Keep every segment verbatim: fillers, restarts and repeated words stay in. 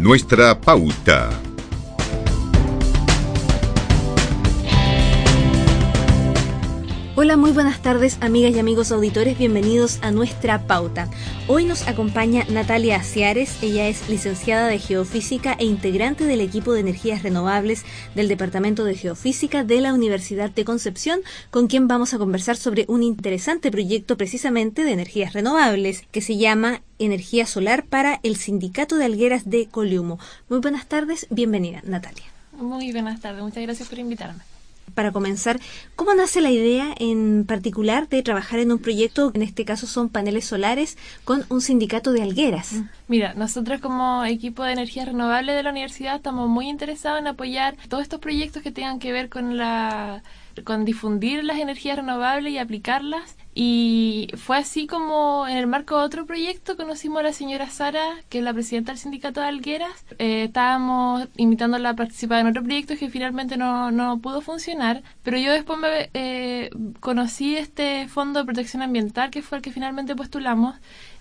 Nuestra Pauta. Hola, muy buenas tardes, amigas y amigos auditores, bienvenidos a Nuestra Pauta. Hoy nos acompaña Natalia Aciares, ella es licenciada de Geofísica e integrante del equipo de energías renovables del Departamento de Geofísica de la Universidad de Concepción, con quien vamos a conversar sobre un interesante proyecto precisamente de energías renovables, que se llama Energía Solar para el Sindicato de Algueras de Coliumo. Muy buenas tardes, bienvenida, Natalia. Muy buenas tardes, muchas gracias por invitarme. Para comenzar, ¿cómo nace la idea en particular de trabajar en un proyecto, en este caso son paneles solares, con un sindicato de algueras? Mira, nosotros como equipo de energía renovable de la universidad estamos muy interesados en apoyar todos estos proyectos que tengan que ver con la con difundir las energías renovables y aplicarlas. Y fue así como en el marco de otro proyecto conocimos a la señora Sara, que es la presidenta del sindicato de Algueras. Eh, estábamos invitándola a participar en otro proyecto que finalmente no, no pudo funcionar, pero yo después me, eh, conocí este Fondo de Protección Ambiental, que fue el que finalmente postulamos,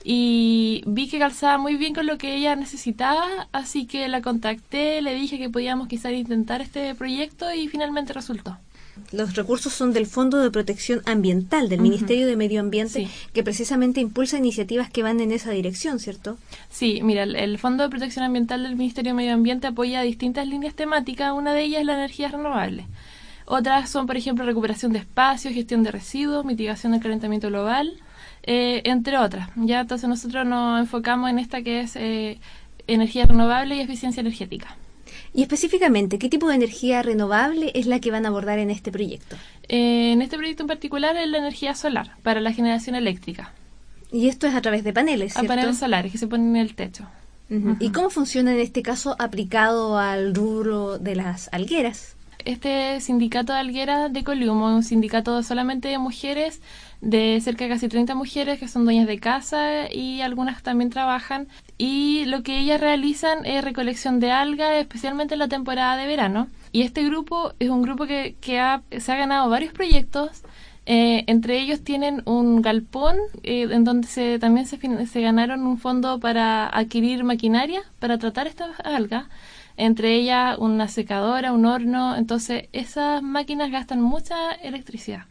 y vi que calzaba muy bien con lo que ella necesitaba, así que la contacté, le dije que podíamos quizás intentar este proyecto y finalmente resultó. Los recursos son del Fondo de Protección Ambiental, del uh-huh. Ministerio de Medio Ambiente, sí, que precisamente impulsa iniciativas que van en esa dirección, ¿cierto? Sí, mira, el, el Fondo de Protección Ambiental del Ministerio de Medio Ambiente apoya distintas líneas temáticas, una de ellas es la energía renovable. Otras son, por ejemplo, recuperación de espacios, gestión de residuos, mitigación del calentamiento global, eh, entre otras. Ya entonces nosotros nos enfocamos en esta que es eh, energía renovable y eficiencia energética. Y específicamente, ¿qué tipo de energía renovable es la que van a abordar en este proyecto? Eh, en este proyecto en particular es la energía solar, para la generación eléctrica. Y esto es a través de paneles, ¿cierto? A paneles solares que se ponen en el techo. Uh-huh. Uh-huh. ¿Y cómo funciona en este caso aplicado al rubro de las algueras? Este sindicato de algueras de Coliumo es un sindicato solamente de mujeres, de cerca de casi treinta mujeres que son dueñas de casa y algunas también trabajan, y lo que ellas realizan es recolección de algas, especialmente en la temporada de verano. Y este grupo es un grupo que, que ha, se ha ganado varios proyectos. Eh, entre ellos tienen un galpón eh, en donde se, también se, se ganaron un fondo para adquirir maquinaria para tratar estas algas, entre ellas una secadora, un horno. Entonces esas máquinas gastan mucha electricidad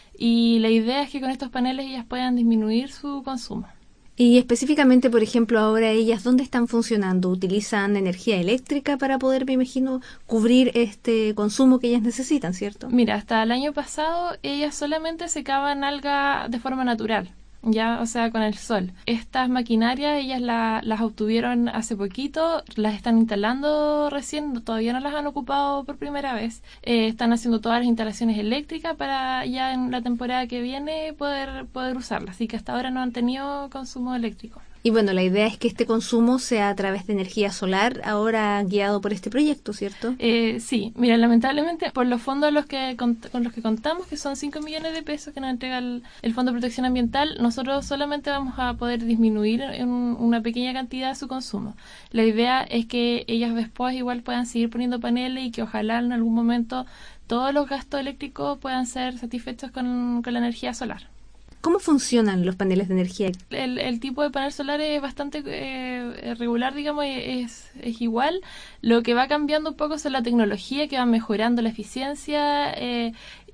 y la idea es que con estos paneles ellas puedan disminuir su consumo. Y específicamente, por ejemplo, ahora ellas, ¿dónde están funcionando? ¿Utilizan energía eléctrica para poder, me imagino, cubrir este consumo que ellas necesitan, cierto? Mira, hasta el año pasado ellas solamente secaban alga de forma natural, ya, o sea, con el sol. Estas maquinarias ellas la, las obtuvieron hace poquito, las están instalando recién, todavía no las han ocupado por primera vez. Eh, están haciendo todas las instalaciones eléctricas para ya en la temporada que viene poder, poder usarlas, así que hasta ahora no han tenido consumo eléctrico. Y bueno, la idea es que este consumo sea a través de energía solar, ahora guiado por este proyecto, ¿cierto? Eh, sí, mira, lamentablemente por los fondos los que con los que contamos, que son cinco millones de pesos que nos entrega el, el Fondo de Protección Ambiental, nosotros solamente vamos a poder disminuir en una pequeña cantidad su consumo. La idea es que ellas después igual puedan seguir poniendo paneles y que ojalá en algún momento todos los gastos eléctricos puedan ser satisfechos con, con la energía solar. ¿Cómo funcionan los paneles de energía? El, el tipo de panel solar es bastante eh, regular, digamos, es, es igual. Lo que va cambiando un poco es la tecnología, que va mejorando la eficiencia eh,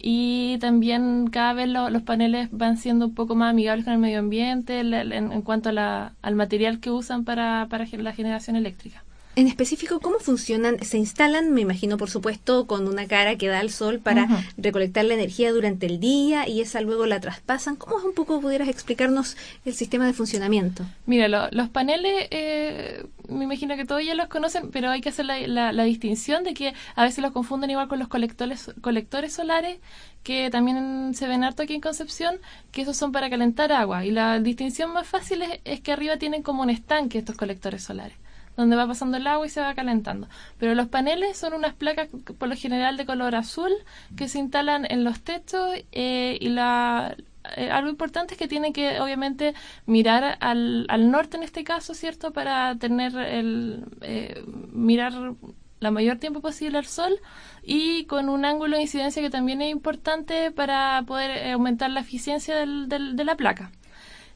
y también cada vez lo, los paneles van siendo un poco más amigables con el medio ambiente en, en, en cuanto a la, al material que usan para, para la generación eléctrica. En específico, ¿cómo funcionan? Se instalan, me imagino, por supuesto, con una cara que da al sol para uh-huh. recolectar la energía durante el día y esa luego la traspasan. ¿Cómo un poco pudieras explicarnos el sistema de funcionamiento? Mira, lo, los paneles, eh, me imagino que todos ya los conocen, pero hay que hacer la, la, la distinción de que a veces los confunden igual con los colectores, colectores solares, que también se ven harto aquí en Concepción, que esos son para calentar agua. Y la distinción más fácil es, es que arriba tienen como un estanque estos colectores solares, donde va pasando el agua y se va calentando. Pero los paneles son unas placas por lo general de color azul que se instalan en los techos eh, y la eh, algo importante es que tienen que obviamente mirar al, al norte en este caso, ¿cierto? Para tener el eh, mirar la mayor tiempo posible al sol y con un ángulo de incidencia que también es importante para poder aumentar la eficiencia del, del, de la placa.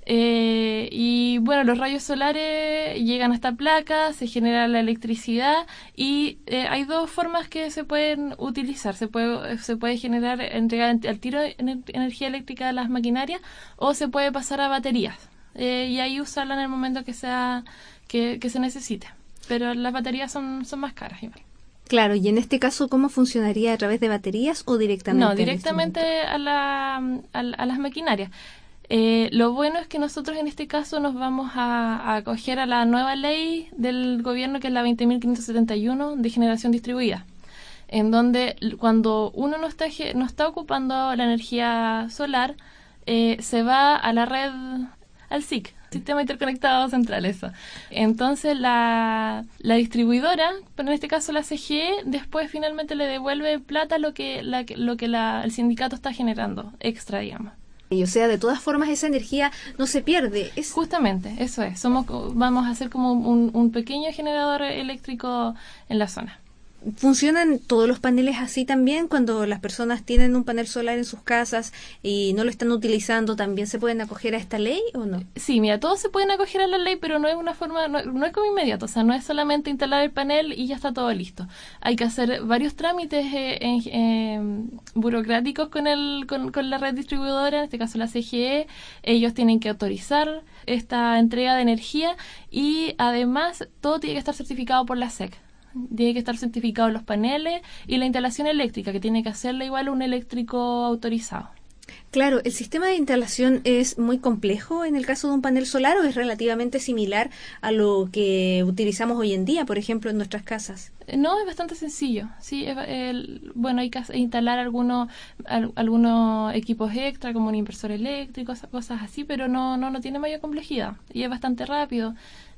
Eh, y bueno, los rayos solares llegan a esta placa, se genera la electricidad y eh, hay dos formas que se pueden utilizar. Se puede, se puede generar, entregar al tiro ener- energía eléctrica a las maquinarias o se puede pasar a baterías eh, y ahí usarla en el momento que sea que, que se necesite. Pero las baterías son, son más caras igual. Claro, y en este caso, ¿cómo funcionaría? ¿A través de baterías o directamente? No, directamente a, la, a, a las maquinarias. Eh, lo bueno es que nosotros en este caso nos vamos a, a acoger a la nueva ley del gobierno, que es la veinte mil quinientos setenta y uno de generación distribuida, en donde cuando uno no está, no está ocupando la energía solar, eh, se va a la red, al S I C, Sistema Interconectado Central, eso. Entonces la, la distribuidora, pero en este caso la C G E, después finalmente le devuelve plata lo que, la, lo que la, el sindicato está generando, extra, digamos. Y, o sea, de todas formas esa energía no se pierde. Es... Justamente, eso es. Somos, vamos a hacer como un, un pequeño generador eléctrico en la zona. ¿Funcionan todos los paneles así también? Cuando las personas tienen un panel solar en sus casas y no lo están utilizando, ¿también se pueden acoger a esta ley o no? Sí, mira, todos se pueden acoger a la ley, pero no es una forma, no, no es como inmediato, o sea, no es solamente instalar el panel y ya está todo listo. Hay que hacer varios trámites eh, en, eh, burocráticos con, el, con, con la red distribuidora, en este caso la C G E. Ellos tienen que autorizar esta entrega de energía y además todo tiene que estar certificado por la S E C. Tiene que estar certificados los paneles y la instalación eléctrica, que tiene que hacerla igual un eléctrico autorizado. Claro, ¿el sistema de instalación es muy complejo en el caso de un panel solar o es relativamente similar a lo que utilizamos hoy en día, por ejemplo, en nuestras casas? No, es bastante sencillo. Sí, es, el, bueno, hay que instalar algunos al, algunos equipos extra, como un inversor eléctrico, cosas así, pero no, no, no tiene mayor complejidad y es bastante rápido.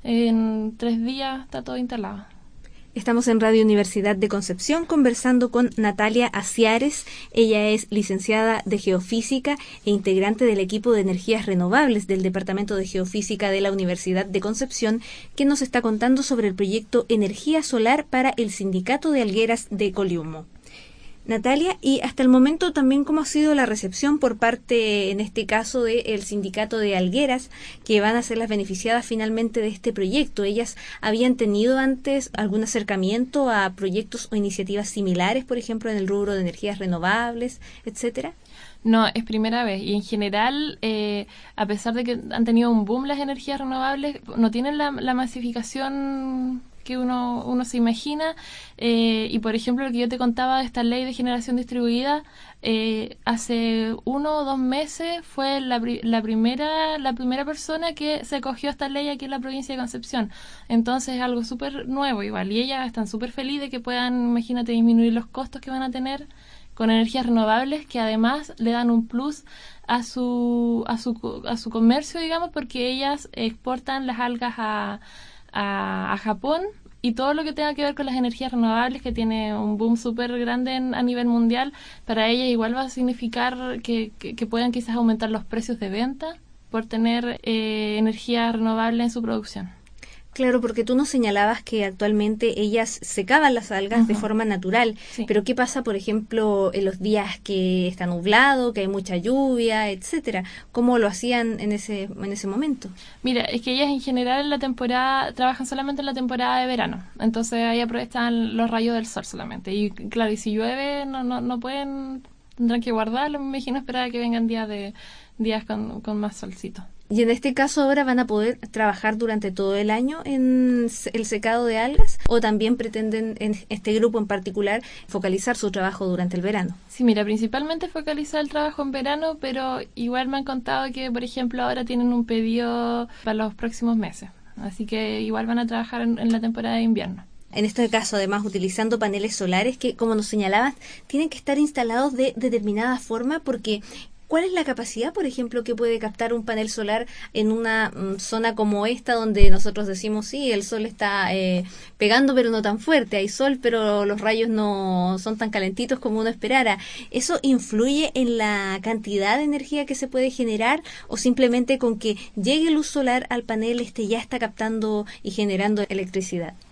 En tres días está todo instalado. Estamos en Radio Universidad de Concepción conversando con Natalia Aciares. Ella es licenciada de Geofísica e integrante del equipo de energías renovables del Departamento de Geofísica de la Universidad de Concepción, que nos está contando sobre el proyecto Energía Solar para el Sindicato de Algueras de Coliumo. Natalia, y hasta el momento también, ¿cómo ha sido la recepción por parte, en este caso, del sindicato de Algueras, que van a ser las beneficiadas finalmente de este proyecto? ¿Ellas habían tenido antes algún acercamiento a proyectos o iniciativas similares, por ejemplo, en el rubro de energías renovables, etcétera? No, es primera vez. Y en general, eh, a pesar de que han tenido un boom las energías renovables, no tienen la, la masificación que uno uno se imagina. Eh, y por ejemplo, lo que yo te contaba de esta ley de generación distribuida, eh, hace uno o dos meses fue la, la primera la primera persona que se acogió a esta ley aquí en la provincia de Concepción. Entonces es algo súper nuevo igual, y ellas están súper felices de que puedan, imagínate, disminuir los costos que van a tener con energías renovables, que además le dan un plus a su a su a su comercio, digamos, porque ellas exportan las algas a A, a Japón, y todo lo que tenga que ver con las energías renovables, que tiene un boom súper grande en, a nivel mundial, para ellas igual va a significar que, que, que puedan quizás aumentar los precios de venta por tener eh, energía renovable en su producción. Claro, porque tú nos señalabas que actualmente ellas secaban las algas uh-huh. de forma natural, sí. Pero ¿qué pasa, por ejemplo, en los días que está nublado, que hay mucha lluvia, etcétera? ¿Cómo lo hacían en ese en ese momento? Mira, es que ellas en general en la temporada trabajan solamente en la temporada de verano, entonces ahí aprovechan los rayos del sol solamente. Y claro, y si llueve no no no pueden, tendrán que guardarlo, me imagino, esperar a que vengan días de días con, con más solcito. Y en este caso ahora van a poder trabajar durante todo el año en el secado de algas, o también pretenden en este grupo en particular focalizar su trabajo durante el verano. Sí, mira, principalmente focalizar el trabajo en verano, pero igual me han contado que, por ejemplo, ahora tienen un pedido para los próximos meses, así que igual van a trabajar en, en la temporada de invierno. En este caso, además, utilizando paneles solares que, como nos señalabas, tienen que estar instalados de determinada forma, porque ¿cuál es la capacidad, por ejemplo, que puede captar un panel solar en una um, zona como esta, donde nosotros decimos, sí, el sol está eh, pegando, pero no tan fuerte, hay sol, pero los rayos no son tan calentitos como uno esperara? ¿Eso influye en la cantidad de energía que se puede generar, o simplemente con que llegue luz solar al panel, este ya está captando y generando electricidad?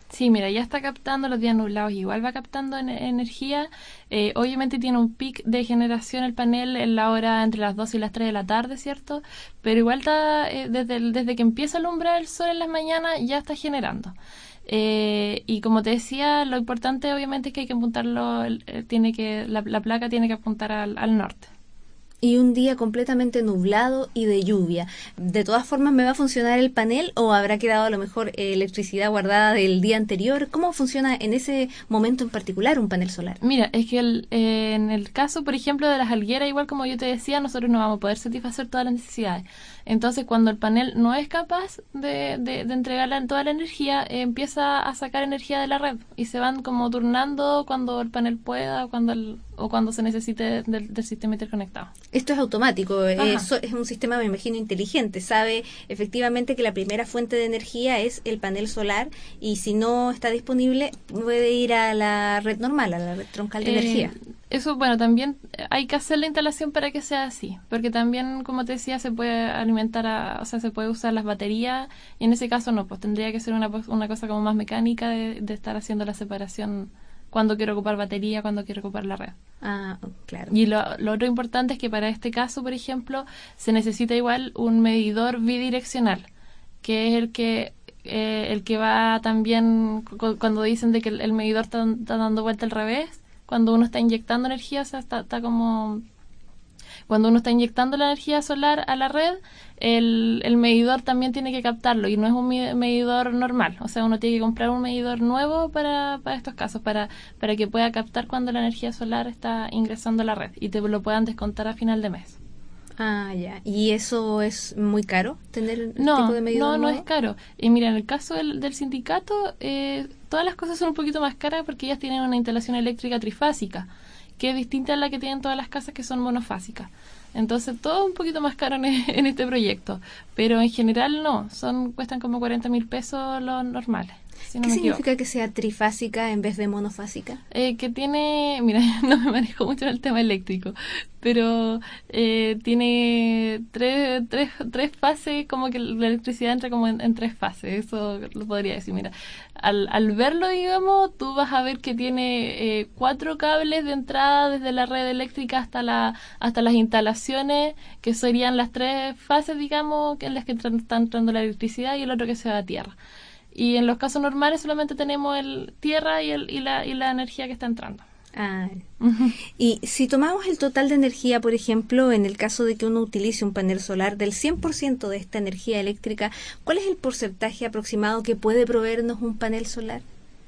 Sí, mira, ya está captando los días nublados, igual va captando en, energía. Eh, obviamente tiene un pic de generación el panel en la hora entre las dos y las tres de la tarde, ¿cierto? Pero igual está, eh, desde, el, desde que empieza a alumbrar el sol en las mañanas, ya está generando. Eh, y como te decía, lo importante obviamente es que hay que apuntarlo, eh, tiene que, la, la placa tiene que apuntar al, al norte. Y un día completamente nublado y de lluvia. ¿De todas formas me va a funcionar el panel o habrá quedado a lo mejor eh, electricidad guardada del día anterior? ¿Cómo funciona en ese momento en particular un panel solar? Mira, es que el, eh, en el caso, por ejemplo, de las algueras, igual como yo te decía, nosotros no vamos a poder satisfacer todas las necesidades. Entonces, cuando el panel no es capaz de, de, de entregarle toda la energía, eh, empieza a sacar energía de la red y se van como turnando cuando el panel pueda o cuando, el, o cuando se necesite del, del sistema interconectado. Esto es automático, es, es un sistema, me imagino, inteligente. Sabe efectivamente que la primera fuente de energía es el panel solar y si no está disponible puede ir a la red normal, a la red troncal de eh, energía. Eso, bueno, también hay que hacer la instalación para que sea así, porque también, como te decía, se puede alimentar, a, o sea, se puede usar las baterías y en ese caso no, pues tendría que ser una, una cosa como más mecánica de, de estar haciendo la separación cuando quiero ocupar batería, cuando quiero ocupar la red. Ah, claro. Y lo, lo otro importante es que para este caso, por ejemplo, se necesita igual un medidor bidireccional, que es el que eh, el que va también, cu- cuando dicen de que el, el medidor está, está dando vuelta al revés, cuando uno está inyectando energía, o sea, está, está como... Cuando uno está inyectando la energía solar a la red, el, el medidor también tiene que captarlo y no es un medidor normal. O sea, uno tiene que comprar un medidor nuevo para, para estos casos, para, para que pueda captar cuando la energía solar está ingresando a la red y te lo puedan descontar a final de mes. Ah, ya. ¿Y eso es muy caro, tener el no, tipo de medidor No, no nuevo? es caro. Y mira, en el caso del, del sindicato, eh, todas las cosas son un poquito más caras porque ellas tienen una instalación eléctrica trifásica, que es distinta a la que tienen todas las casas que son monofásicas. Entonces todo un poquito más caro en, en este proyecto, pero en general no, son cuestan como cuarenta mil pesos los normales. Si no ¿Qué me significa equivoco. que sea trifásica en vez de monofásica? Eh, que tiene, mira, no me manejo mucho en el tema eléctrico, pero eh, tiene tres, tres, tres fases, como que la electricidad entra como en, en tres fases, eso lo podría decir. Mira, al, al verlo, digamos, tú vas a ver que tiene eh, cuatro cables de entrada desde la red eléctrica hasta la hasta las instalaciones, que serían las tres fases, digamos, en las que entra, está entrando la electricidad y el otro que se va a tierra. Y en los casos normales solamente tenemos el tierra y, el, y, la, y la energía que está entrando. Ah. Y si tomamos el total de energía, por ejemplo, en el caso de que uno utilice un panel solar del cien por ciento de esta energía eléctrica, ¿cuál es el porcentaje aproximado que puede proveernos un panel solar?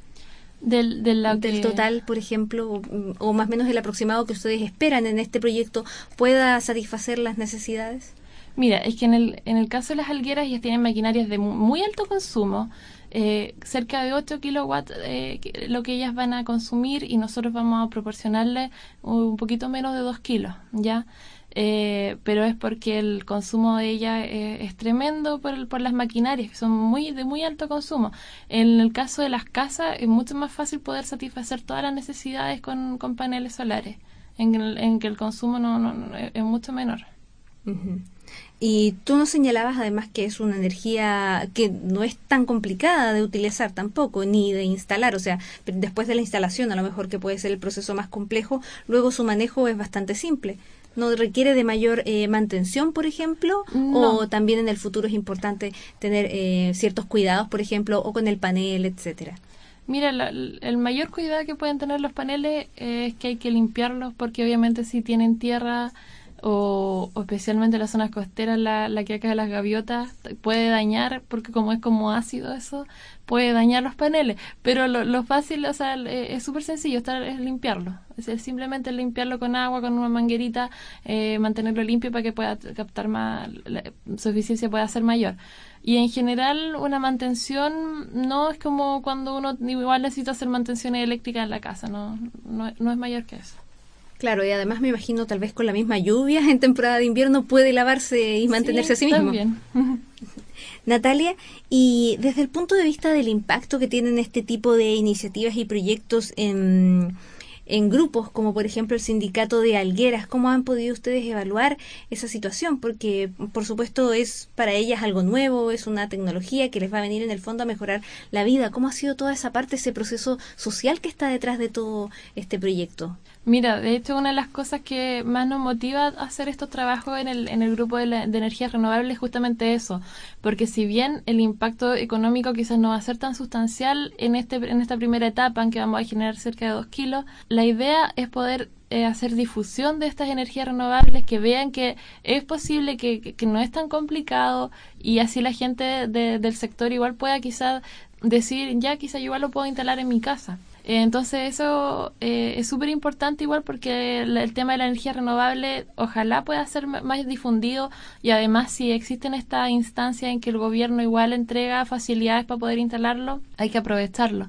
Del, de la del que... total, por ejemplo, o, o más o menos el aproximado que ustedes esperan en este proyecto, ¿pueda satisfacer las necesidades? Mira, es que en el, en el caso de las algueras ellas tienen maquinarias de muy alto consumo, eh, cerca de ocho kilowatts eh, que, lo que ellas van a consumir y nosotros vamos a proporcionarle un poquito menos de dos kilos, ¿ya? Eh, pero es porque el consumo de ella eh, es tremendo por, el, por las maquinarias, que son muy de muy alto consumo. En el caso de las casas es mucho más fácil poder satisfacer todas las necesidades con, con paneles solares, en, el, en que el consumo no, no, no es, es mucho menor. Uh-huh. Y tú nos señalabas además que es una energía que no es tan complicada de utilizar tampoco, ni de instalar, o sea, después de la instalación a lo mejor que puede ser el proceso más complejo, luego su manejo es bastante simple. ¿No requiere de mayor eh, mantención, por ejemplo? No. ¿O también en el futuro es importante tener eh, ciertos cuidados, por ejemplo, o con el panel, etcétera? Mira, la, el mayor cuidado que pueden tener los paneles eh, es que hay que limpiarlos porque obviamente si tienen tierra o, o especialmente las zonas costeras, la, la que acá de las gaviotas puede dañar, porque como es como ácido eso, puede dañar los paneles. Pero lo, lo fácil, o sea, es súper sencillo, estar, es limpiarlo. Es, es simplemente limpiarlo con agua, con una manguerita, eh, mantenerlo limpio para que pueda captar más, la, su eficiencia pueda ser mayor. Y en general una mantención no es como cuando uno igual necesita hacer mantenciones eléctricas en la casa, no, no, no es mayor que eso. Claro, y además me imagino tal vez con la misma lluvia en temporada de invierno puede lavarse y mantenerse sí, a sí mismo. También. Natalia, y desde el punto de vista del impacto que tienen este tipo de iniciativas y proyectos en, en grupos, como por ejemplo el sindicato de algueras. ¿Cómo han podido ustedes evaluar esa situación? Porque, por supuesto, es para ellas algo nuevo, es una tecnología que les va a venir en el fondo a mejorar la vida. ¿Cómo ha sido toda esa parte, ese proceso social que está detrás de todo este proyecto? Mira, de hecho, una de las cosas que más nos motiva a hacer estos trabajos en el, en el grupo de, la, de energías renovables es justamente eso, porque si bien el impacto económico quizás no va a ser tan sustancial en este en esta primera etapa, en que vamos a generar cerca de dos kilos, la idea es poder eh, hacer difusión de estas energías renovables, que vean que es posible, que, que, que no es tan complicado, y así la gente de, del sector igual pueda quizás decir, ya quizás yo igual lo puedo instalar en mi casa. Entonces eso eh, es súper importante igual, porque el, el tema de la energía renovable ojalá pueda ser m- más difundido, y además si existen estas instancias en que el gobierno igual entrega facilidades para poder instalarlo, hay que aprovecharlo.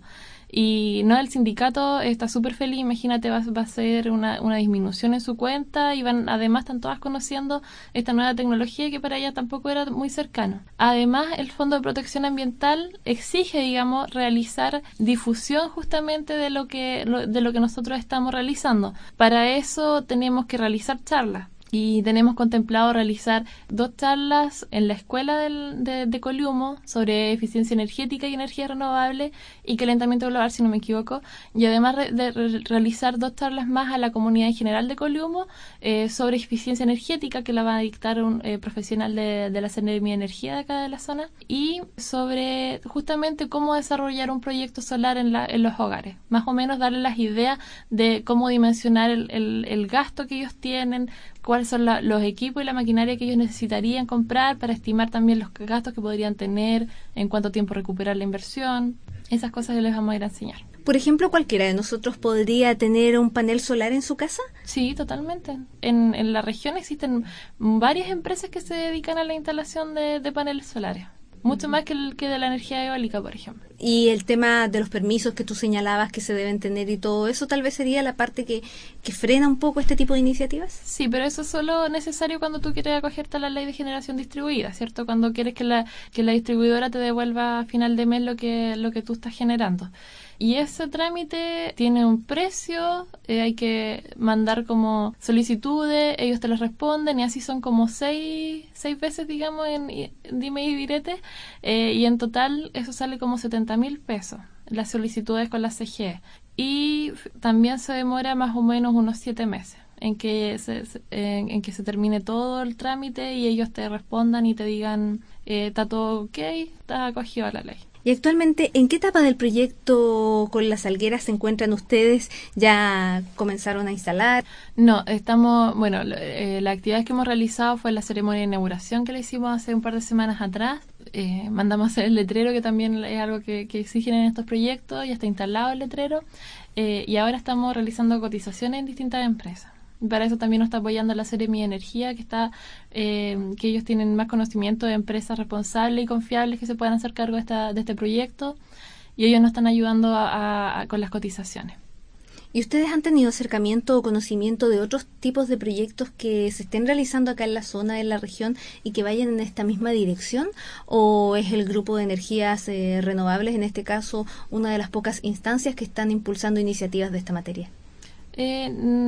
Y no, el sindicato está súper feliz, imagínate, va, va a ser una, una disminución en su cuenta, y van, además están todas conociendo esta nueva tecnología que para ella tampoco era muy cercano. Además, el Fondo de Protección Ambiental exige, digamos, realizar difusión justamente de lo que, lo, de lo que nosotros estamos realizando. Para eso tenemos que realizar charlas. Y tenemos contemplado realizar dos charlas en la escuela del, de, de Coliumo sobre eficiencia energética y energía renovable y calentamiento global, si no me equivoco, y además re, de re, realizar dos charlas más a la comunidad en general de Coliumo eh, sobre eficiencia energética, que la va a dictar un eh, profesional de, de la Seremi de Energía de acá de la zona, y sobre justamente cómo desarrollar un proyecto solar en, la, en los hogares, más o menos darle las ideas de cómo dimensionar el, el, el gasto que ellos tienen, cuáles son la, los equipos y la maquinaria que ellos necesitarían comprar para estimar también los gastos que podrían tener, en cuánto tiempo recuperar la inversión. Esas cosas que les vamos a ir a enseñar. Por ejemplo, ¿cualquiera de nosotros podría tener un panel solar en su casa? Sí, totalmente. En, en la región existen varias empresas que se dedican a la instalación de, de paneles solares. Mucho más que, el, que de la energía eólica, por ejemplo. Y el tema de los permisos que tú señalabas que se deben tener y todo eso, tal vez sería la parte que, que frena un poco este tipo de iniciativas. Sí, pero eso es solo necesario cuando tú quieres acogerte a la ley de generación distribuida, ¿cierto? Cuando quieres que la, que la distribuidora te devuelva a final de mes lo que, lo que tú estás generando. Y ese trámite tiene un precio, eh, hay que mandar como solicitudes, ellos te las responden, y así son como seis, seis veces, digamos, en, en dime y direte, eh, y en total eso sale como setenta mil pesos, las solicitudes con la C G E. Y f- también se demora más o menos unos siete meses en que se, se- en, en que se termine todo el trámite y ellos te respondan y te digan, eh, está todo ok, está acogido a la ley. Y actualmente, ¿en qué etapa del proyecto con las algueras se encuentran ustedes? ¿Ya comenzaron a instalar? No, estamos, bueno, lo- eh, la actividad que hemos realizado fue la ceremonia de inauguración que le hicimos hace un par de semanas atrás. Eh, mandamos a hacer el letrero, que también es algo que, que exigen en estos proyectos, ya está instalado el letrero, eh, y ahora estamos realizando cotizaciones en distintas empresas. Para eso también nos está apoyando la Seremi de Energía, que está eh, que ellos tienen más conocimiento de empresas responsables y confiables que se puedan hacer cargo de, esta, de este proyecto, y ellos nos están ayudando a, a, a, con las cotizaciones. ¿Y ustedes han tenido acercamiento o conocimiento de otros tipos de proyectos que se estén realizando acá en la zona, en la región, y que vayan en esta misma dirección? ¿O es el grupo de energías eh, renovables, en este caso, una de las pocas instancias que están impulsando iniciativas de esta materia? Eh,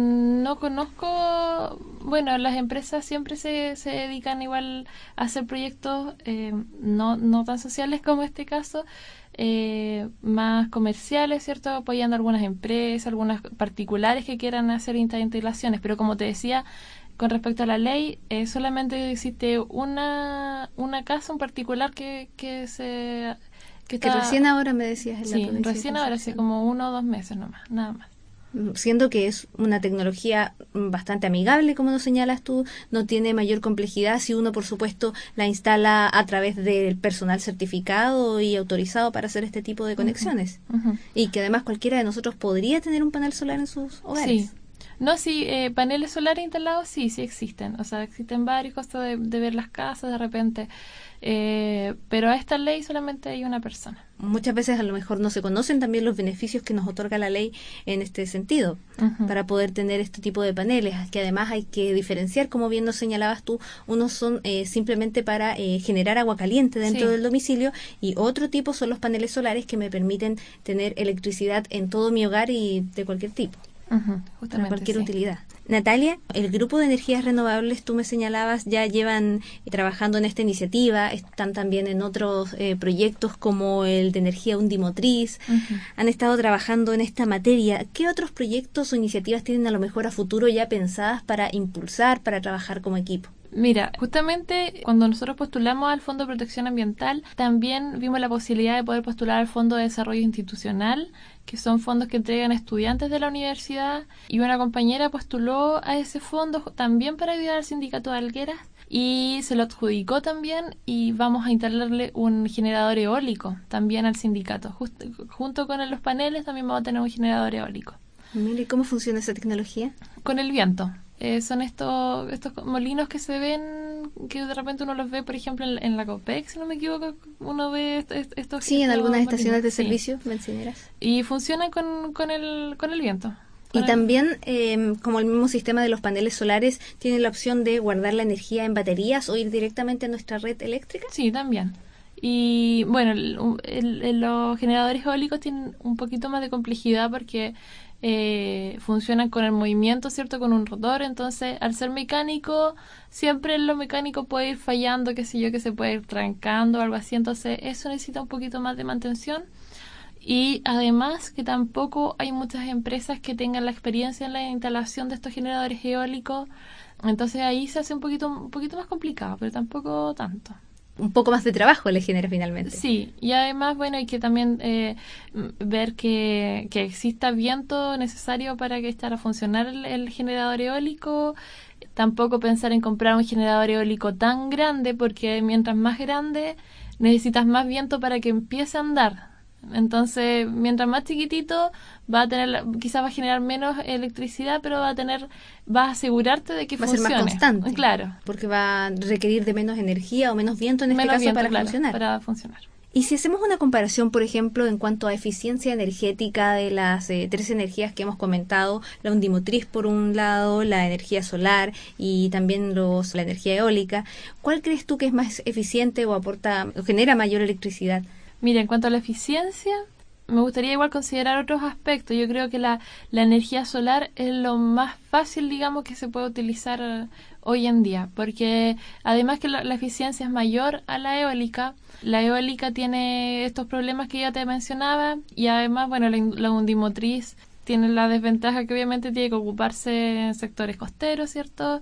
no conozco, bueno, las empresas siempre se, se dedican igual a hacer proyectos eh, no, no tan sociales como este caso, eh, más comerciales, ¿cierto? Apoyando a algunas empresas, algunas particulares que quieran hacer estas instalaciones, pero como te decía, con respecto a la ley, eh, solamente existe una, una casa en particular que, que se... Que, que está, recién ahora me decías en sí, la provincia recién ahora, hace como uno o dos meses nomás, nada más. Siendo que es una tecnología bastante amigable, como nos señalas tú, no tiene mayor complejidad si uno, por supuesto, la instala a través del personal certificado y autorizado para hacer este tipo de conexiones. Uh-huh. Uh-huh. Y que además cualquiera de nosotros podría tener un panel solar en sus hogares. Sí. No, sí, eh, paneles solares instalados sí, sí existen. O sea, existen varios cosas de, de ver las casas de repente. Eh, pero a esta ley solamente hay una persona. Muchas veces a lo mejor no se conocen también los beneficios que nos otorga la ley en este sentido, uh-huh. para poder tener este tipo de paneles, que además hay que diferenciar, como bien nos señalabas tú, unos son eh, simplemente para eh, generar agua caliente dentro sí. del domicilio, y otro tipo son los paneles solares que me permiten tener electricidad en todo mi hogar y de cualquier tipo. Uh-huh, justamente, para cualquier sí. utilidad. Natalia, el grupo de energías renovables, tú me señalabas, ya llevan eh, trabajando en esta iniciativa, están también en otros eh, proyectos como el de energía undimotriz, uh-huh. Han estado trabajando en esta materia. ¿Qué otros proyectos o iniciativas tienen a lo mejor a futuro ya pensadas para impulsar, para trabajar como equipo? Mira, justamente cuando nosotros postulamos al Fondo de Protección Ambiental, también vimos la posibilidad de poder postular al Fondo de Desarrollo Institucional, que son fondos que entregan estudiantes de la universidad, y una compañera postuló a ese fondo también para ayudar al sindicato de Algueras, y se lo adjudicó también, y vamos a instalarle un generador eólico también al sindicato. Just, junto con los paneles también vamos a tener un generador eólico. Mire, ¿cómo funciona esa tecnología? Con el viento. Eh, son estos estos molinos que se ven, que de repente uno los ve, por ejemplo, en, en la COPEC, si no me equivoco, uno ve est- est- estos... Sí, en estos algunas molinos. estaciones de Sí. servicio, bencineras. Y funcionan con, con, el, con el viento. Y Con también, eh, como el mismo sistema de los paneles solares, tiene la opción de guardar la energía en baterías o ir directamente a nuestra red eléctrica. Sí, también. Y bueno, el, el, el, los generadores eólicos tienen un poquito más de complejidad porque eh, funcionan con el movimiento, ¿cierto? Con un rotor. Entonces, al ser mecánico, siempre lo mecánico puede ir fallando, qué sé yo, que se puede ir trancando o algo así. Entonces, eso necesita un poquito más de mantención. Y además que tampoco hay muchas empresas que tengan la experiencia en la instalación de estos generadores eólicos. Entonces, ahí se hace un poquito, un poquito más complicado, pero tampoco tanto. Un poco más de trabajo le genera finalmente. Sí, y además, bueno, hay que también eh, ver que, que exista viento necesario para que echara a funcionar el, el generador eólico. Tampoco pensar en comprar un generador eólico tan grande, porque mientras más grande necesitas más viento para que empiece a andar. Entonces, mientras más chiquitito, va a tener, quizás va a generar menos electricidad, pero va a tener, va a asegurarte de que va funcione. Va a ser más constante. Claro. Porque va a requerir de menos energía o menos viento en este menos caso viento, para claro, funcionar. Para funcionar. Y si hacemos una comparación, por ejemplo, en cuanto a eficiencia energética de las eh, tres energías que hemos comentado, la undimotriz por un lado, la energía solar y también los, la energía eólica, ¿cuál crees tú que es más eficiente o aporta o genera mayor electricidad? Mira, en cuanto a la eficiencia, me gustaría igual considerar otros aspectos. Yo creo que la, la energía solar es lo más fácil, digamos, que se puede utilizar uh, hoy en día, porque además que la, la eficiencia es mayor a la eólica, la eólica tiene estos problemas que ya te mencionaba, y además, bueno, la, la undimotriz tiene la desventaja que obviamente tiene que ocuparse en sectores costeros, ¿cierto?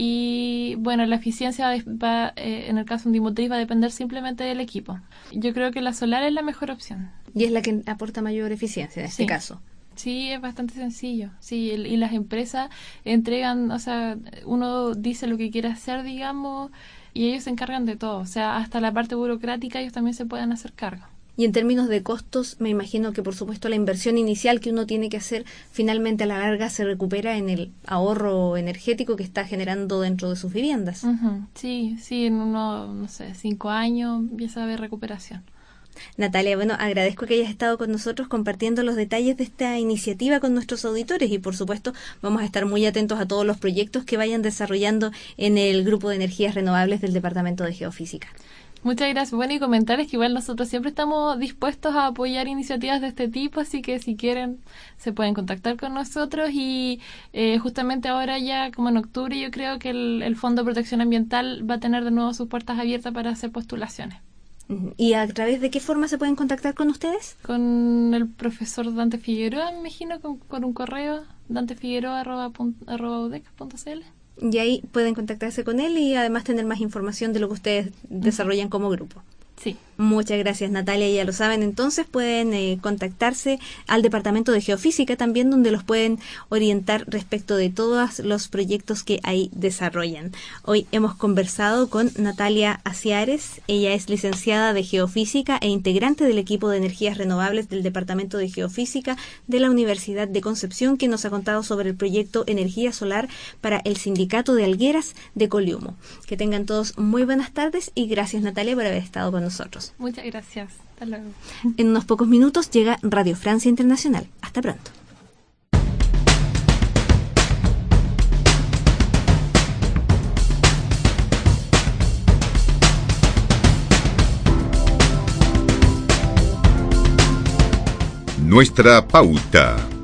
Y bueno, la eficiencia va, eh, en el caso undimotriz va a depender simplemente del equipo. Yo creo que la solar es la mejor opción. Y es la que aporta mayor eficiencia en este Sí. caso. Sí, es bastante sencillo. Sí, el, y las empresas entregan, o sea, uno dice lo que quiere hacer, digamos, y ellos se encargan de todo. O sea, hasta la parte burocrática ellos también se pueden hacer cargo. Y en términos de costos, me imagino que por supuesto la inversión inicial que uno tiene que hacer finalmente a la larga se recupera en el ahorro energético que está generando dentro de sus viviendas. Uh-huh. Sí, sí, en unos, no sé, cinco años empieza a haber recuperación. Natalia, bueno, agradezco que hayas estado con nosotros compartiendo los detalles de esta iniciativa con nuestros auditores y por supuesto vamos a estar muy atentos a todos los proyectos que vayan desarrollando en el Grupo de Energías Renovables del Departamento de Geofísica. Muchas gracias. Bueno, y comentarles que igual nosotros siempre estamos dispuestos a apoyar iniciativas de este tipo, así que si quieren se pueden contactar con nosotros y eh, justamente ahora ya como en octubre yo creo que el, el Fondo de Protección Ambiental va a tener de nuevo sus puertas abiertas para hacer postulaciones. ¿Y a través de qué forma se pueden contactar con ustedes? Con el profesor Dante Figueroa, me imagino, con, con un correo dantefigueroa arroba udec punto c l. Y ahí pueden contactarse con él y además tener más información de lo que ustedes desarrollan como grupo. Sí. Muchas gracias, Natalia. Ya lo saben, entonces pueden eh, contactarse al Departamento de Geofísica también, donde los pueden orientar respecto de todos los proyectos que ahí desarrollan. Hoy hemos conversado con Natalia Aciares. Ella es licenciada de Geofísica e integrante del equipo de energías renovables del Departamento de Geofísica de la Universidad de Concepción, que nos ha contado sobre el proyecto Energía Solar para el Sindicato de Algueras de Coliumo. Que tengan todos muy buenas tardes y gracias, Natalia, por haber estado con nosotros. Muchas gracias. Hasta luego. En unos pocos minutos llega Radio Francia Internacional. Hasta pronto. Nuestra pauta.